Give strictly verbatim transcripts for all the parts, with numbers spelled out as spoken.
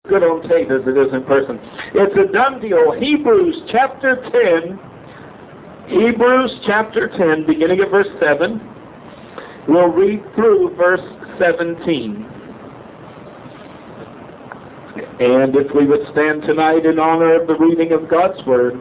good on tape as it is in person. It's a done deal. Hebrews chapter ten, Hebrews chapter ten, beginning at verse seven. We'll read through verse seventeen. And if we would stand tonight in honor of the reading of God's Word.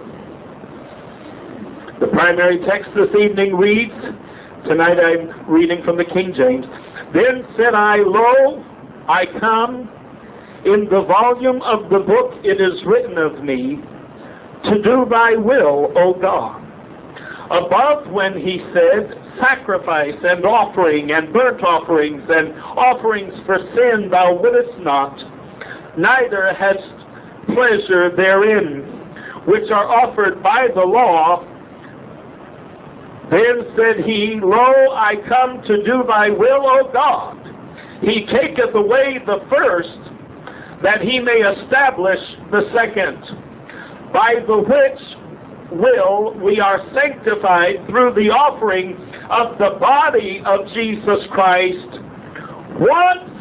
The primary text this evening reads, tonight I'm reading from the King James, Then said I, Lo, I come, in the volume of the book it is written of me, to do thy will, O God. Above when he said, Sacrifice and offering and burnt offerings and offerings for sin thou wouldest not, neither hadst pleasure therein, which are offered by the law. Then said he, Lo, I come to do thy will, O God. He taketh away the first, that he may establish the second, by the which will we are sanctified through the offering of the body of Jesus Christ, once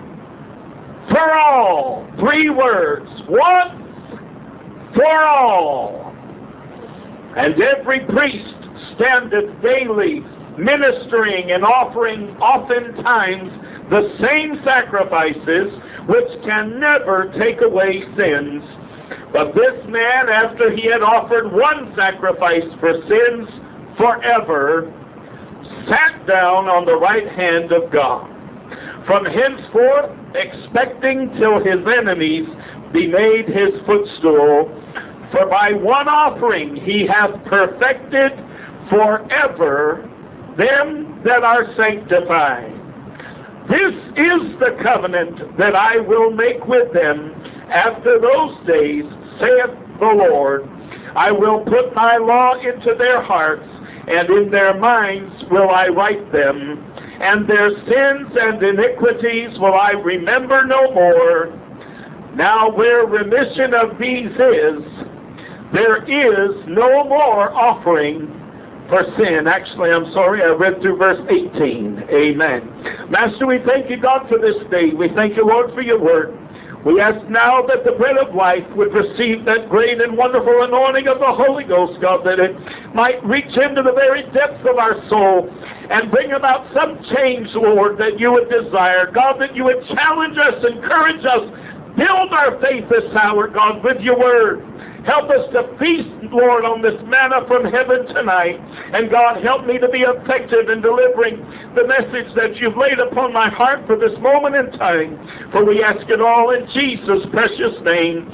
for all. Three words. Once for all. And every priest standeth daily ministering and offering oftentimes the same sacrifices which can never take away sins. But this man, after he had offered one sacrifice for sins forever, sat down on the right hand of God. From henceforth, expecting till his enemies be made his footstool, for by one offering he hath perfected forever them that are sanctified. This is the covenant that I will make with them after those days, saith the Lord. I will put my law into their hearts, and in their minds will I write them, and their sins and iniquities will I remember no more. Now where remission of these is, there is no more offering for sin. Actually, I'm sorry, I read through verse eighteen. Amen. Master, we thank you, God, for this day. We thank you, Lord, for your word. We ask now that the bread of life would receive that great and wonderful anointing of the Holy Ghost, God, that it might reach into the very depths of our soul and bring about some change, Lord, that you would desire. God, that you would challenge us, encourage us, build our faith this hour, God, with your word. Help us to feast, Lord, on this manna from heaven tonight. And God, help me to be effective in delivering the message that you've laid upon my heart for this moment in time. For we ask it all in Jesus' precious name.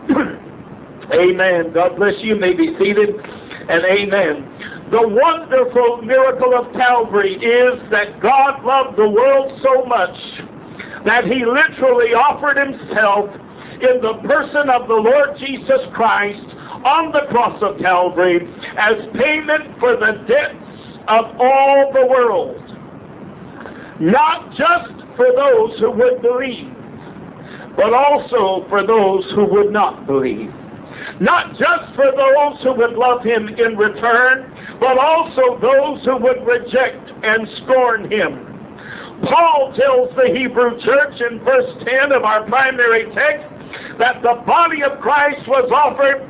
Amen. God bless you. You may be seated. And amen. The wonderful miracle of Calvary is that God loved the world so much that he literally offered himself in the person of the Lord Jesus Christ on the cross of Calvary as payment for the debts of all the world. Not just for those who would believe, but also for those who would not believe. Not just for those who would love him in return, but also those who would reject and scorn him. Paul tells the Hebrew church in verse ten of our primary text that the body of Christ was offered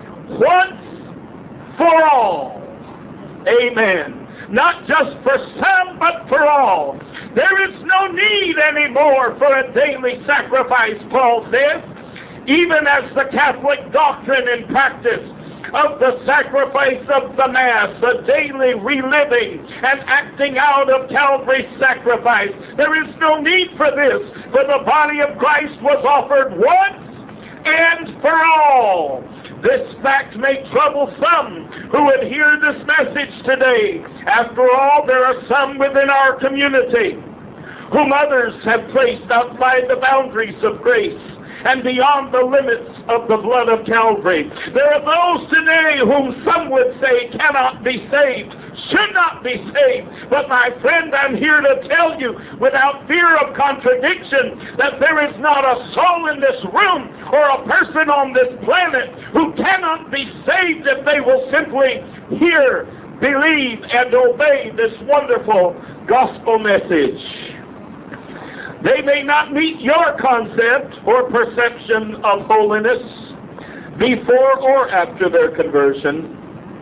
once for all. Amen. Not just for some, but for all. There is no need anymore for a daily sacrifice, Paul says, even as the Catholic doctrine and practice of the sacrifice of the Mass, the daily reliving and acting out of Calvary's sacrifice. There is no need for this, for the body of Christ was offered once and for all. This fact may trouble some who would hear this message today. After all, there are some within our community whom others have placed outside the boundaries of grace and beyond the limits of the blood of Calvary. There are those today whom some would say cannot be saved, should not be saved. But my friend, I'm here to tell you without fear of contradiction that there is not a soul in this room or a person on this planet who cannot be saved if they will simply hear, believe, and obey this wonderful gospel message. They may not meet your concept or perception of holiness before or after their conversion.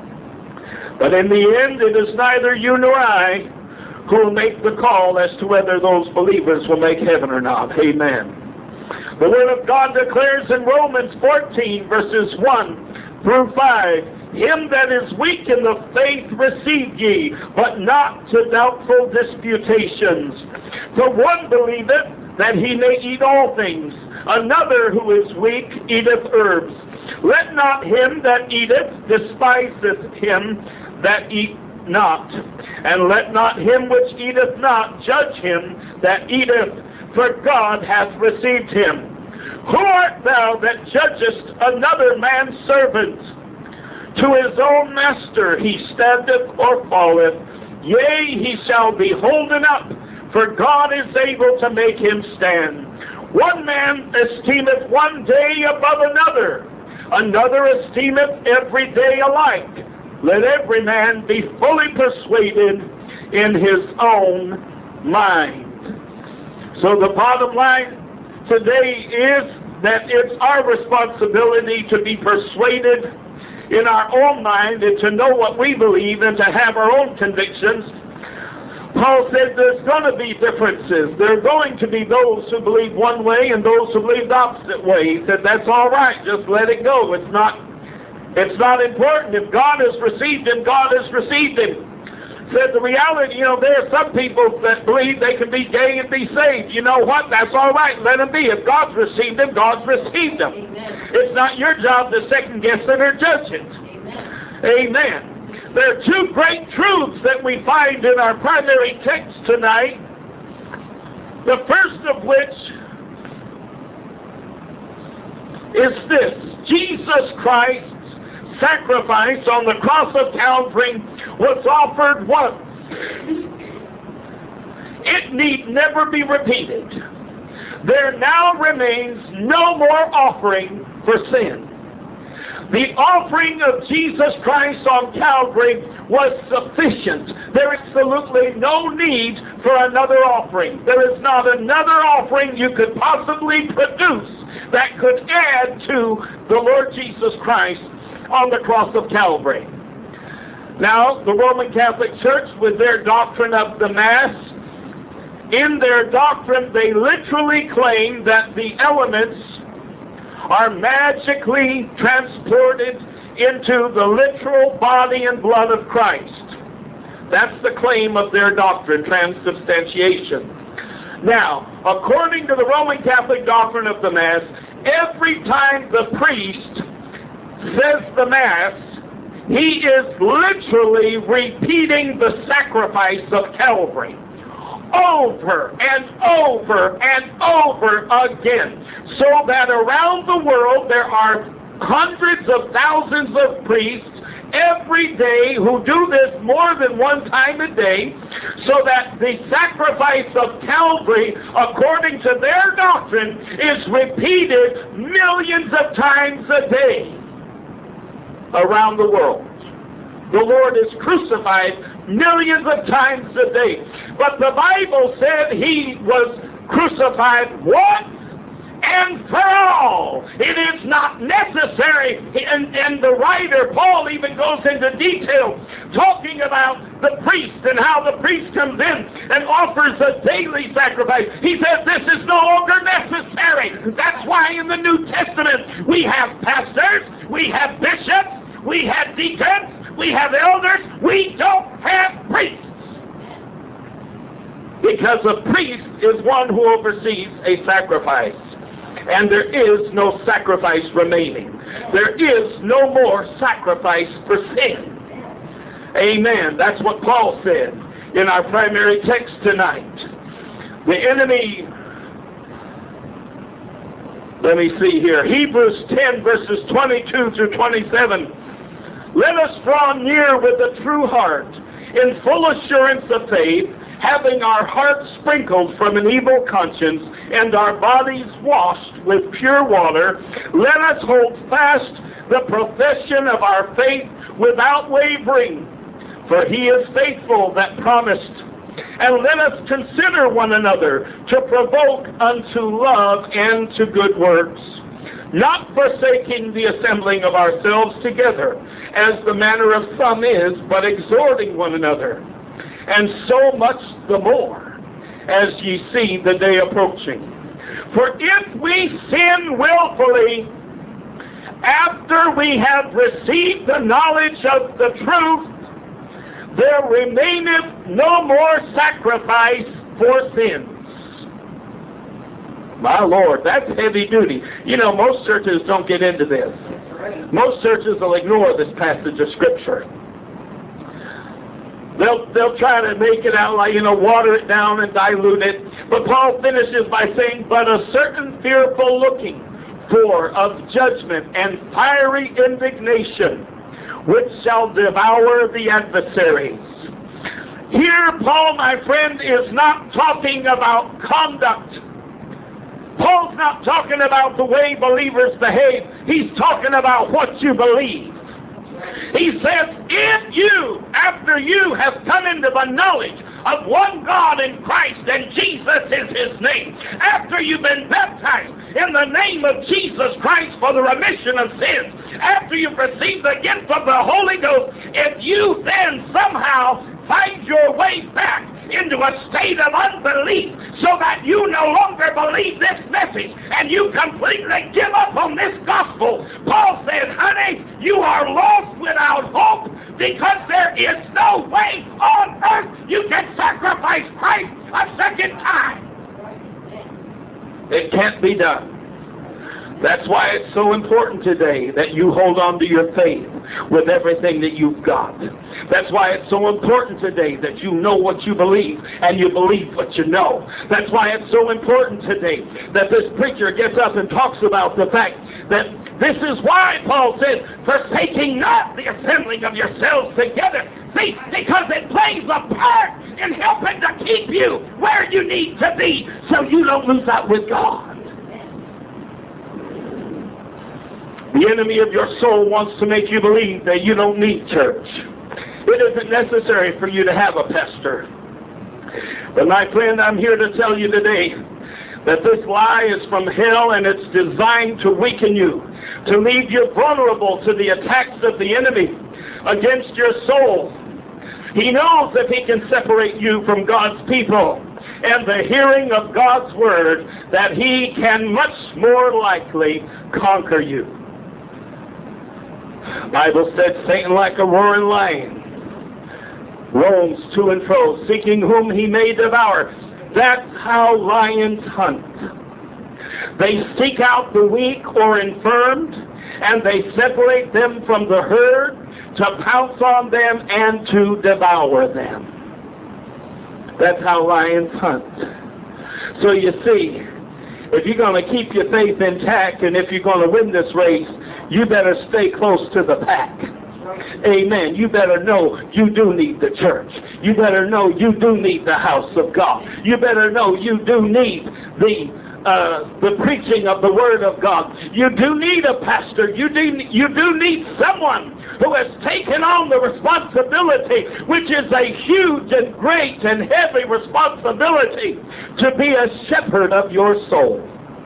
But in the end, it is neither you nor I who will make the call as to whether those believers will make heaven or not. Amen. The Word of God declares in Romans fourteen, verses one through five, Him that is weak in the faith receive ye, but not to doubtful disputations. For one believeth that he may eat all things, another who is weak eateth herbs. Let not him that eateth despiseth him that eat not, and let not him which eateth not judge him that eateth, for God hath received him. Who art thou that judgest another man's servant? To his own master he standeth or falleth. Yea, he shall be holden up, for God is able to make him stand. One man esteemeth one day above another, another esteemeth every day alike. Let every man be fully persuaded in his own mind. So the bottom line today is that it's our responsibility to be persuaded in our own mind and to know what we believe and to have our own convictions. Paul said there's going to be differences. There are going to be those who believe one way and those who believe the opposite way. He said that's all right. Just let it go. It's not, it's not important. If God has received him, God has received him. Said the reality, you know, there are some people that believe they can be gay and be saved. You know what? That's all right. Let them be. If God's received them, God's received them. Amen. It's not your job to second guess it or judge it. Amen. Amen. There are two great truths that we find in our primary text tonight. The first of which is this: Jesus Christ's sacrifice on the cross of Calvary was offered once. It need never be repeated. There now remains no more offering for sin. The offering of Jesus Christ on Calvary was sufficient. There is absolutely no need for another offering. There is not another offering you could possibly produce that could add to the Lord Jesus Christ on the cross of Calvary. Now, the Roman Catholic Church, with their doctrine of the Mass, in their doctrine they literally claim that the elements are magically transported into the literal body and blood of Christ. That's the claim of their doctrine, transubstantiation. Now, according to the Roman Catholic doctrine of the Mass, every time the priest says the Mass, he is literally repeating the sacrifice of Calvary over and over and over again, so that around the world there are hundreds of thousands of priests every day who do this more than one time a day, so that the sacrifice of Calvary, according to their doctrine, is repeated millions of times a day around the world. The Lord is crucified millions of times a day. But the Bible said he was crucified once and for all. It is not necessary. And, and the writer, Paul, even goes into detail talking about the priest and how the priest comes in and offers a daily sacrifice. He says this is no longer necessary. That's why in the New Testament we have pastors, we have bishops, we have deacons, we have elders. We don't have priests. Because a priest is one who oversees a sacrifice. And there is no sacrifice remaining. There is no more sacrifice for sin. Amen. That's what Paul said in our primary text tonight. The enemy, let me see here, Hebrews ten verses twenty-two through twenty-seven. Let us draw near with a true heart, in full assurance of faith, having our hearts sprinkled from an evil conscience, and our bodies washed with pure water. Let us hold fast the profession of our faith without wavering, for he is faithful that promised. And let us consider one another to provoke unto love and to good works, not forsaking the assembling of ourselves together, as the manner of some is, but exhorting one another, and so much the more, as ye see the day approaching. For if we sin willfully, after we have received the knowledge of the truth, there remaineth no more sacrifice for sins. My Lord, that's heavy duty. You know, most churches don't get into this. Most churches will ignore this passage of Scripture. They'll, they'll try to make it out like, you know, water it down and dilute it. But Paul finishes by saying, but a certain fearful looking for of judgment and fiery indignation, which shall devour the adversaries. Here, Paul, my friend, is not talking about conduct. Paul's not talking about the way believers behave. He's talking about what you believe. He says, if you, after you have come into the knowledge of one God in Christ and Jesus is His name, after you've been baptized in the name of Jesus Christ for the remission of sins, after you've received the gift of the Holy Ghost, if you then somehow find your way back into a state of unbelief so that you no longer believe this message and you completely give up on this gospel, Paul said, honey, you are lost without hope, because there is no way on earth you can sacrifice Christ a second time. It can't be done. That's why it's so important today that you hold on to your faith with everything that you've got. That's why it's so important today that you know what you believe and you believe what you know. That's why it's so important today that this preacher gets up and talks about the fact that this is why Paul says, forsaking not the assembling of yourselves together. See, because it plays a part in helping to keep you where you need to be so you don't lose out with God. The enemy of your soul wants to make you believe that you don't need church. It isn't necessary for you to have a pastor. But my friend, I'm here to tell you today that this lie is from hell, and it's designed to weaken you, to leave you vulnerable to the attacks of the enemy against your soul. He knows if he can separate you from God's people and the hearing of God's word, that he can much more likely conquer you. The Bible said, Satan like a roaring lion roams to and fro, seeking whom he may devour. That's how lions hunt. They seek out the weak or infirmed, and they separate them from the herd to pounce on them and to devour them. That's how lions hunt. So you see, if you're going to keep your faith intact and if you're going to win this race, you better stay close to the pack. Amen. You better know you do need the church. You better know you do need the house of God. You better know you do need the uh, the preaching of the Word of God. You do need a pastor. You do, you do need someone who has taken on the responsibility, which is a huge and great and heavy responsibility, to be a shepherd of your soul.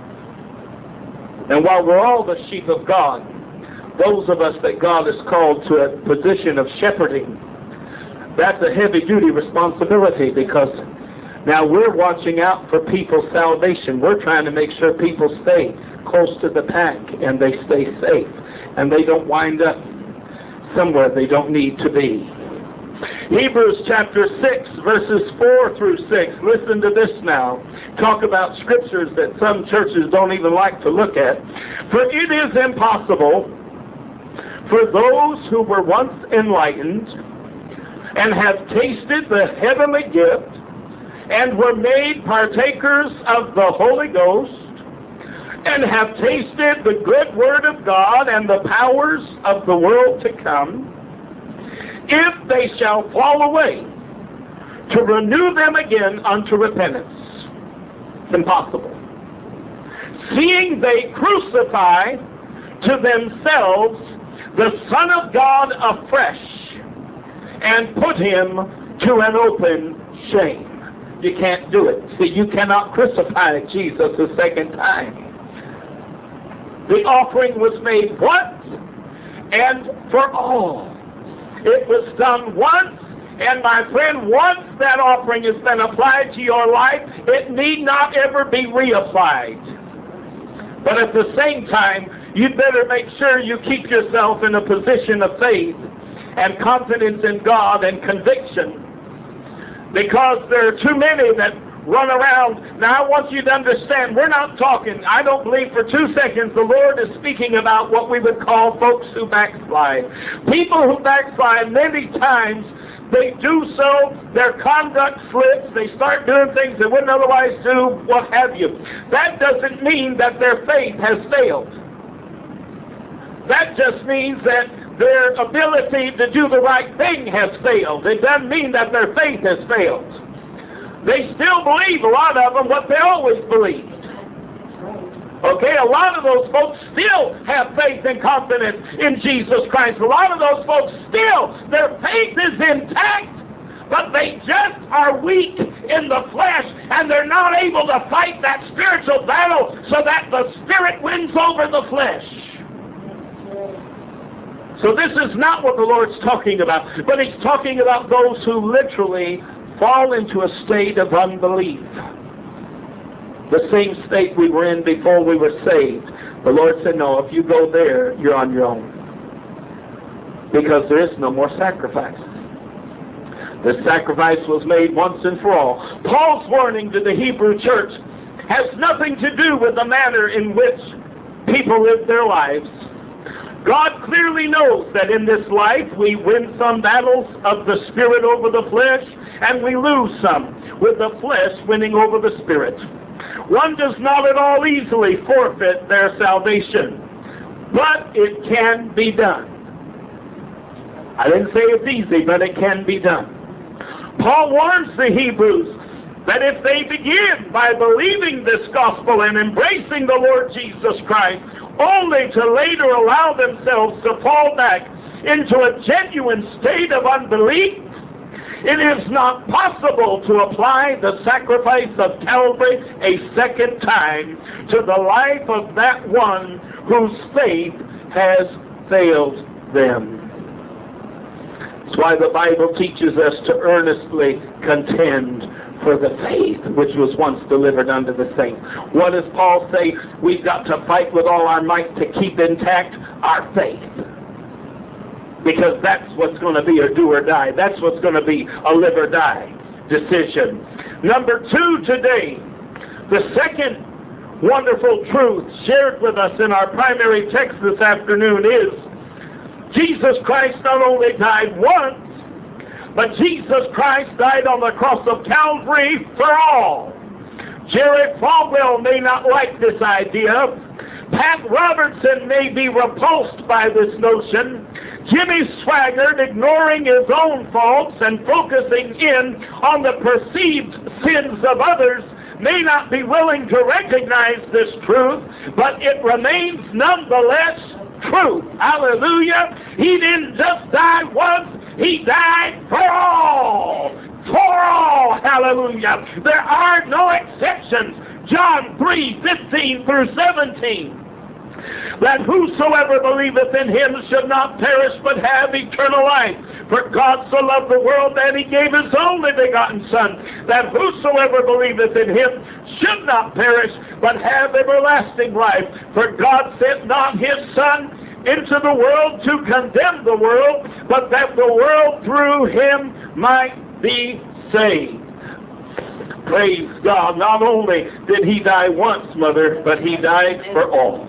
And while we're all the sheep of God, those of us that God has called to a position of shepherding, that's a heavy-duty responsibility, because now we're watching out for people's salvation. We're trying to make sure people stay close to the pack and they stay safe and they don't wind up somewhere they don't need to be. Hebrews chapter six, verses four through six. Listen to this now. Talk about scriptures that some churches don't even like to look at. For it is impossible for those who were once enlightened and have tasted the heavenly gift and were made partakers of the Holy Ghost and have tasted the good word of God and the powers of the world to come, if they shall fall away, to renew them again unto repentance. It's impossible. Seeing they crucify to themselves the Son of God afresh, and put him to an open shame. You can't do it. See, you cannot crucify Jesus a second time. The offering was made once and for all. It was done once, and my friend, once that offering has been applied to your life, it need not ever be reapplied. But at the same time, you'd better make sure you keep yourself in a position of faith and confidence in God and conviction, because there are too many that run around. Now I want you to understand, we're not talking, I don't believe for two seconds the Lord is speaking about what we would call folks who backslide. People who backslide, many times they do so, their conduct slips, they start doing things they wouldn't otherwise do, what have you. That doesn't mean that their faith has failed. That just means that their ability to do the right thing has failed. It doesn't mean that their faith has failed. They still believe, a lot of them, what they always believed. Okay, a lot of those folks still have faith and confidence in Jesus Christ. A lot of those folks still, their faith is intact, but they just are weak in the flesh, and they're not able to fight that spiritual battle so that the Spirit wins over the flesh. So this is not what the Lord's talking about, but He's talking about those who literally fall into a state of unbelief. The same state we were in before we were saved. The Lord said, no, if you go there, you're on your own. Because there is no more sacrifice. The sacrifice was made once and for all. Paul's warning to the Hebrew church has nothing to do with the manner in which people live their lives. God clearly knows that in this life we win some battles of the Spirit over the flesh, and we lose some with the flesh winning over the Spirit. One does not at all easily forfeit their salvation, but it can be done. I didn't say it's easy, but it can be done. Paul warns the Hebrews that if they begin by believing this gospel and embracing the Lord Jesus Christ, only to later allow themselves to fall back into a genuine state of unbelief, it is not possible to apply the sacrifice of Calvary a second time to the life of that one whose faith has failed them. That's why the Bible teaches us to earnestly contend for the faith which was once delivered unto the saints. What does Paul say? We've got to fight with all our might to keep intact our faith. Because that's what's going to be a do or die. That's what's going to be a live or die decision. Number two today, the second wonderful truth shared with us in our primary text this afternoon is Jesus Christ not only died once, but Jesus Christ died on the cross of Calvary for all. Jerry Falwell may not like this idea. Pat Robertson may be repulsed by this notion. Jimmy Swaggart, ignoring his own faults and focusing in on the perceived sins of others, may not be willing to recognize this truth, but it remains nonetheless truth. Hallelujah. He didn't just die once, He died for all. For all. Hallelujah. There are no exceptions. John three, fifteen through seventeen. That whosoever believeth in Him should not perish but have eternal life. For God so loved the world that He gave His only begotten Son, that whosoever believeth in Him should not perish but have everlasting life. For God sent not His Son into the world to condemn the world, but that the world through Him might be saved. Praise God. Not only did He die once, Mother, but He died for all.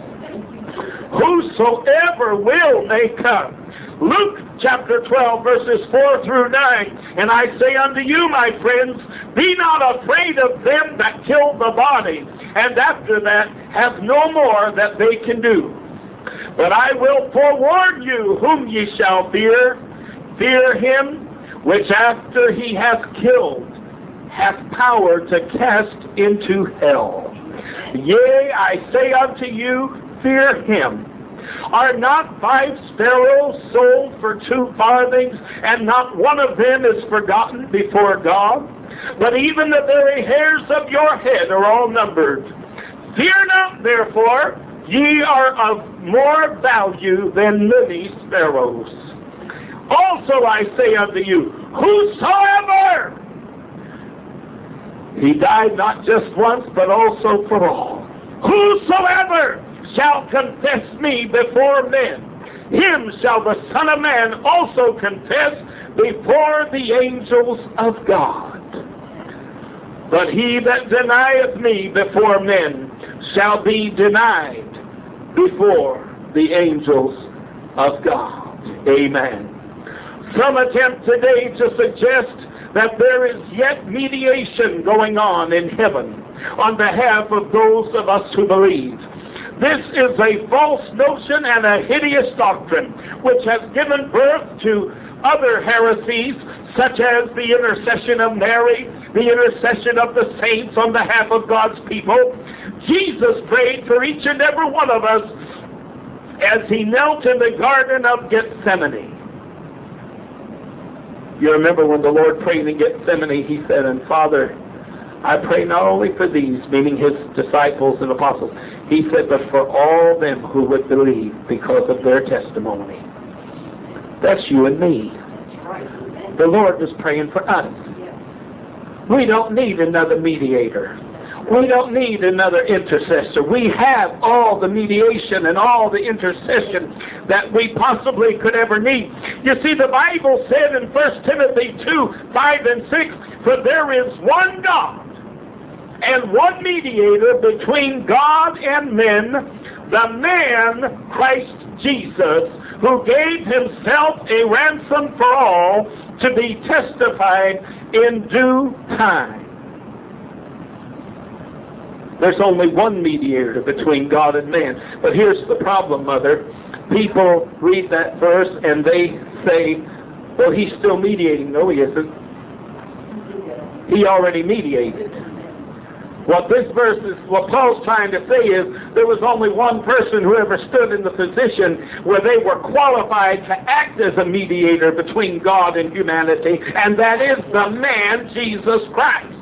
Whosoever will may come. Luke chapter twelve, verses four through nine. And I say unto you, my friends, be not afraid of them that kill the body, and after that have no more that they can do. But I will forewarn you whom ye shall fear. Fear him which after he hath killed hath power to cast into hell. Yea, I say unto you, fear him. Are not five sparrows sold for two farthings, and not one of them is forgotten before God? but even the very hairs of your head are all numbered. Fear not, therefore, ye are of more value than many sparrows. Also I say unto you, whosoever, he died not just once, but also for all. Whosoever shall confess me before men, him shall the Son of Man also confess before the angels of God. But he that denieth me before men shall be denied before the angels of God. Amen. Some attempt today to suggest that there is yet mediation going on in heaven on behalf of those of us who believe. This is a false notion and a hideous doctrine which has given birth to other heresies, such as the intercession of Mary, the intercession of the saints on behalf of God's people. Jesus prayed for each and every one of us as he knelt in the Garden of Gethsemane. You remember when the Lord prayed in Gethsemane, he said, and Father, I pray not only for these, meaning his disciples and apostles, he said, but for all them who would believe because of their testimony. That's you and me. The Lord was praying for us. We don't need another mediator. We don't need another intercessor. We have all the mediation and all the intercession that we possibly could ever need. You see, the Bible said in First Timothy two, five and six, for there is one God and one mediator between God and men, the man Christ Jesus, who gave himself a ransom for all to be testified in due time. There's only one mediator between God and man. But here's the problem, Mother. People read that verse and they say, well, he's still mediating. No, he isn't. He already mediated. What this verse is, what Paul's trying to say is, there was only one person who ever stood in the position where they were qualified to act as a mediator between God and humanity, and that is the man, Jesus Christ.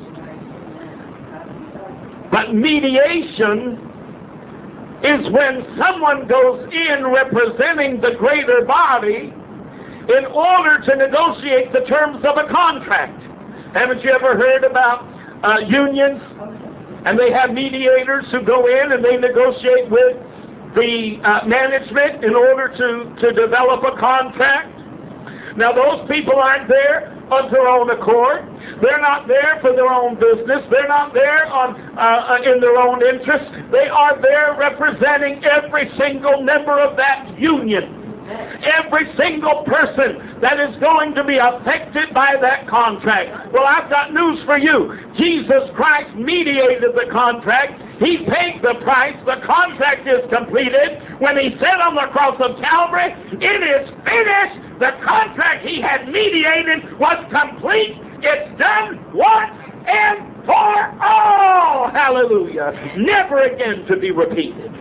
But mediation is when someone goes in representing the greater body in order to negotiate the terms of a contract. Haven't you ever heard about uh, unions? And they have mediators who go in and they negotiate with the uh, management in order to, to develop a contract. Now those people aren't there of their own accord. They're not there for their own business. They're not there on uh, in their own interest. They are there representing every single member of that union. Every single person that is going to be affected by that contract. Well, I've got news for you. Jesus Christ mediated the contract. He paid the price. The contract is completed. When he said on the cross of Calvary, it is finished. The contract he had mediated was complete. It's done once and for all. Hallelujah. Never again to be repeated.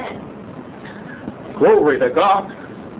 Glory to God.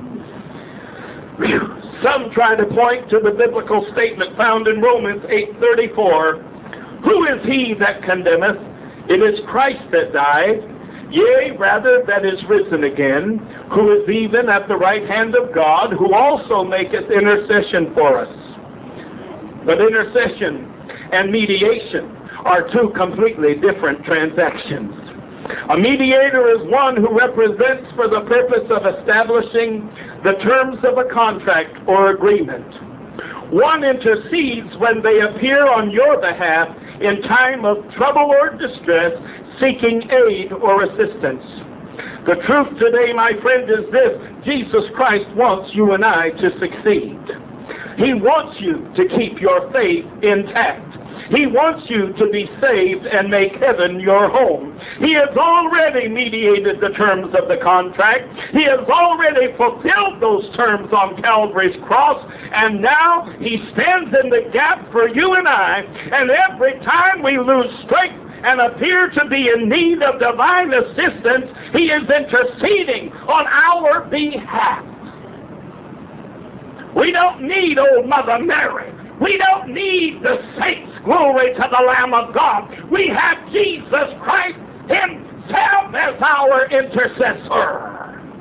Some try to point to the biblical statement found in Romans eight thirty-four. Who is he that condemneth? It is Christ that died, yea, rather that is risen again, who is even at the right hand of God, who also maketh intercession for us. But intercession and mediation are two completely different transactions. A mediator is one who represents for the purpose of establishing the terms of a contract or agreement. One intercedes when they appear on your behalf in time of trouble or distress, seeking aid or assistance. The truth today, my friend, is this: Jesus Christ wants you and I to succeed. He wants you to keep your faith intact. He wants you to be saved and make heaven your home. He has already mediated the terms of the contract. He has already fulfilled those terms on Calvary's cross, and now he stands in the gap for you and I, and every time we lose strength and appear to be in need of divine assistance, he is interceding on our behalf. We don't need old Mother Mary. We don't need the saints, Glory to the Lamb of God. We have Jesus Christ himself as our intercessor.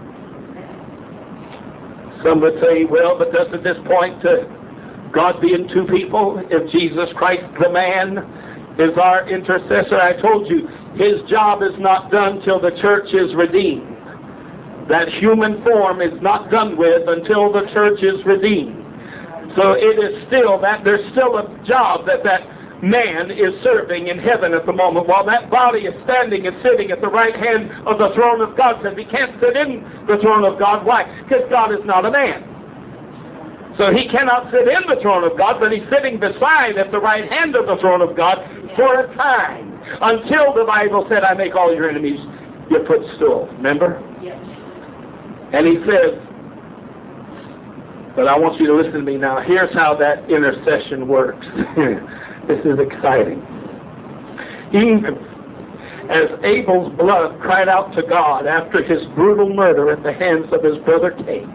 Some would say, well, but doesn't this point to God being two people? If Jesus Christ, the man, is our intercessor, I told you, his job is not done till the church is redeemed. That human form is not done with until the church is redeemed. So it is still that there's still a job that that man is serving in heaven at the moment, while that body is standing and sitting at the right hand of the throne of God. Says he can't sit in the throne of God. Why? Because God is not a man. So he cannot sit in the throne of God, but he's sitting beside at the right hand of the throne of God for a time, until the Bible said, I make all your enemies your footstool. Remember? Yes. And he says, but I want you to listen to me now. Here's how that intercession works. This is exciting. Even as Abel's blood cried out to God after his brutal murder at the hands of his brother Cain,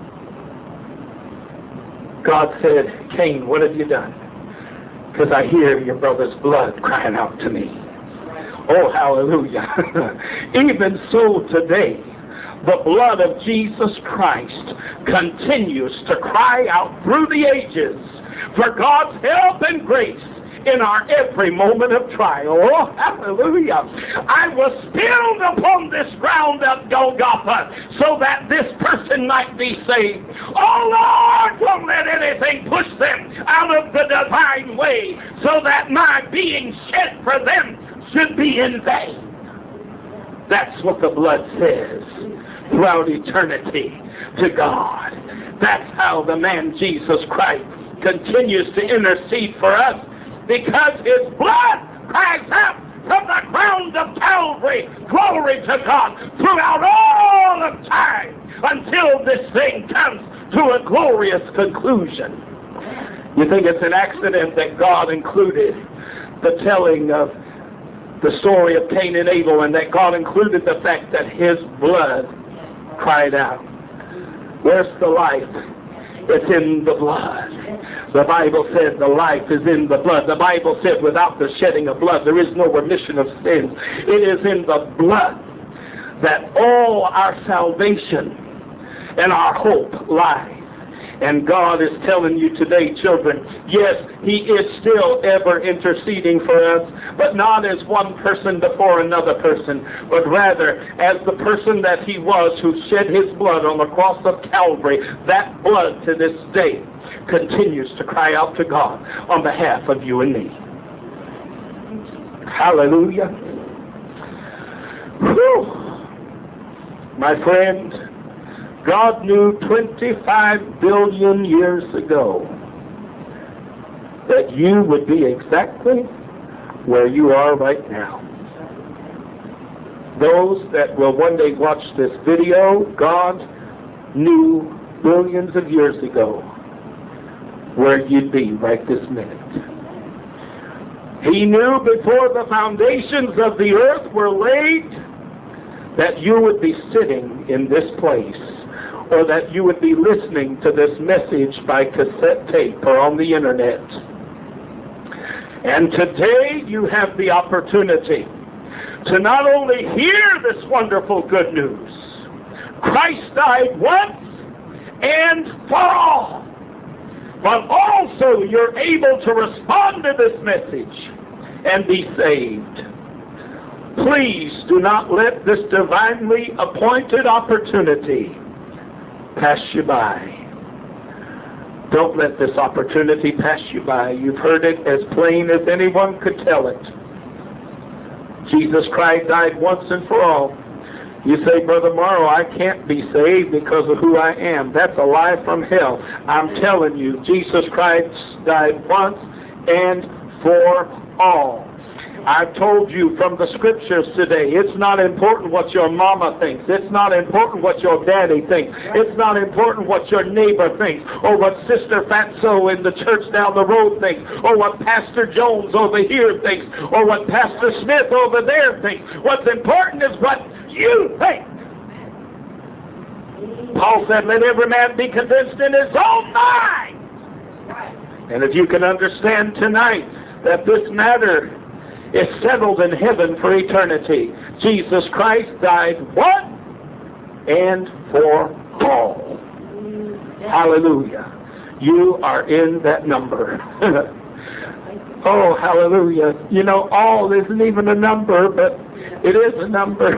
God said, Cain, what have you done? Because I hear your brother's blood crying out to me. Oh, hallelujah. Even so today, the blood of Jesus Christ continues to cry out through the ages for God's help and grace in our every moment of trial. Oh, hallelujah. I was spilled upon this ground of Golgotha so that this person might be saved. Oh, Lord, don't let anything push them out of the divine way so that my being shed for them should be in vain. That's what the blood says throughout eternity to God. That's how the man Jesus Christ continues to intercede for us, because his blood cries out from the ground of Calvary, glory to God, throughout all of time until this thing comes to a glorious conclusion. You think it's an accident that God included the telling of the story of Cain and Abel, and that God included the fact that his blood cried out? Where's the life? It's in the blood. The Bible said the life is in the blood. The Bible said without the shedding of blood there is no remission of sins. It is in the blood that all our salvation and our hope lies. And God is telling you today, children, yes, he is still ever interceding for us, but not as one person before another person, but rather as the person that he was who shed his blood on the cross of Calvary. That blood to this day continues to cry out to God on behalf of you and me. Hallelujah. Whew. My friend, God knew twenty-five billion years ago that you would be exactly where you are right now. Those that will one day watch this video, God knew billions of years ago where you'd be right this minute. He knew before the foundations of the earth were laid that you would be sitting in this place, or that you would be listening to this message by cassette tape or on the internet. And today you have the opportunity to not only hear this wonderful good news, Christ died once and for all, but also you're able to respond to this message and be saved. Please do not let this divinely appointed opportunity pass you by. Don't let this opportunity pass you by. You've heard it as plain as anyone could tell it. Jesus Christ died once and for all. You say, Brother Morrow, I can't be saved because of who I am. That's a lie from hell. I'm telling you, Jesus Christ died once and for all. I've told you from the scriptures today, it's not important what your mama thinks. It's not important what your daddy thinks. It's not important what your neighbor thinks, or what Sister Fatso in the church down the road thinks, or what Pastor Jones over here thinks, or what Pastor Smith over there thinks. What's important is what you think. Paul said, let every man be convinced in his own mind. And if you can understand tonight that this matter is settled in heaven for eternity. Jesus Christ died once and for all. Hallelujah. You are in that number. Oh, hallelujah. You know, all isn't even a number, but it is a number.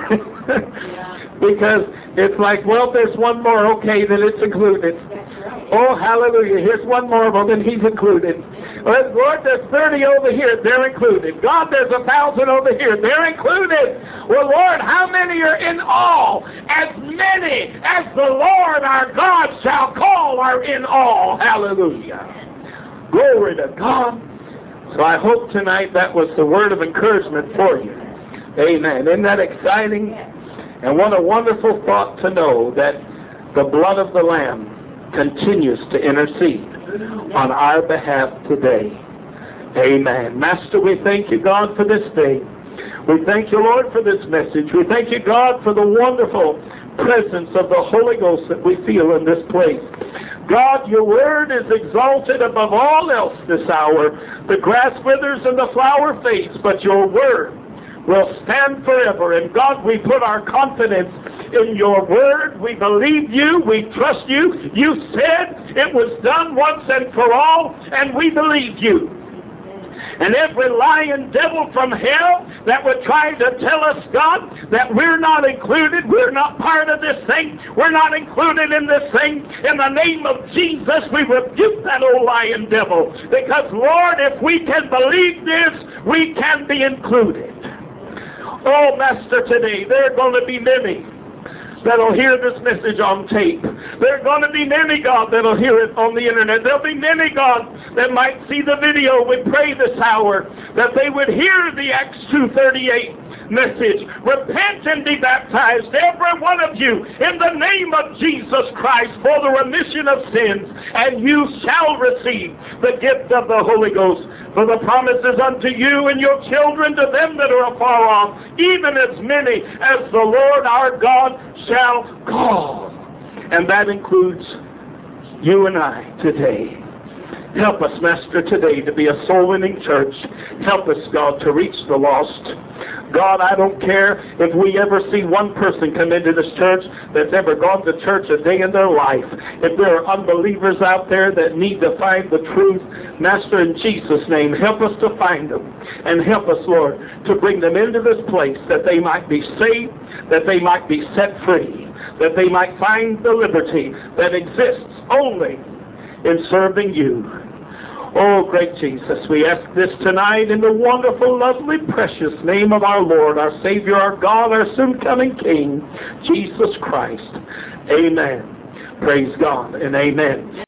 Because it's like, well, there's one more, okay, then it's included. Oh, hallelujah. Here's one more, well, then he's included. Lord, there's thirty over here, they're included. God, there's a thousand over here, they're included. Well, Lord, how many are in all? As many as the Lord our God shall call are in all. Hallelujah. Glory to God. So I hope tonight that was the word of encouragement for you. Amen. Isn't that exciting? And what a wonderful thought to know that the blood of the Lamb continues to intercede on our behalf today. Amen. Master, we thank you, God, for this day. We thank you, Lord, for this message. We thank you, God, for the wonderful presence of the Holy Ghost that we feel in this place. God, your word is exalted above all else this hour. The grass withers and the flower fades, but your word will stand forever. And God, we put our confidence in your word. We believe you. We trust you. You said it was done once and for all, and we believe you. And every lying devil from hell that would try to tell us, God, that we're not included, we're not part of this thing, we're not included in this thing, in the name of Jesus, we rebuke that old lying devil. Because, Lord, if we can believe this, we can be included. Oh, Master, today there are going to be many that'll hear this message on tape. There are going to be many, God, that'll hear it on the internet. There'll be many, God, that might see the video. We pray this hour that they would hear the Acts two thirty-eight message. Repent and be baptized, every one of you, in the name of Jesus Christ for the remission of sins, and you shall receive the gift of the Holy Ghost. For the promise is unto you and your children, to them that are afar off, even as many as the Lord our God shall call. And that includes you and I today. Help us, Master, today to be a soul-winning church. Help us, God, to reach the lost. God, I don't care if we ever see one person come into this church that's ever gone to church a day in their life. If there are unbelievers out there that need to find the truth, Master, in Jesus' name, help us to find them. And help us, Lord, to bring them into this place that they might be saved, that they might be set free, that they might find the liberty that exists only in serving you. Oh, great Jesus, we ask this tonight in the wonderful, lovely, precious name of our Lord, our Savior, our God, our soon-coming King, Jesus Christ. Amen. Praise God and amen.